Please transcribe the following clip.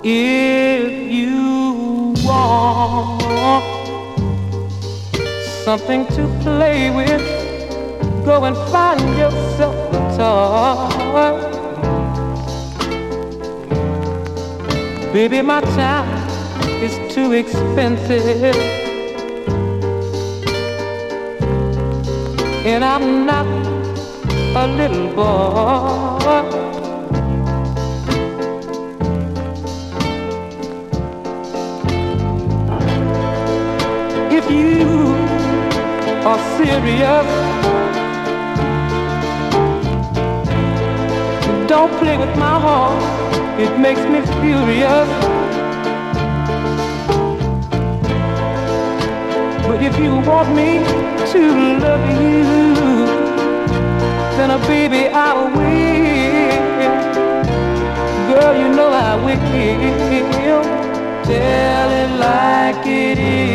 If you want something to play with, go and find yourself a toy. Baby, my time is too expensive, and I'm not a little boy. If you are serious, don't play with my heart, it makes me furious. But if you want me to love you, then baby I will. Girl, you know I will. Tell it like it is.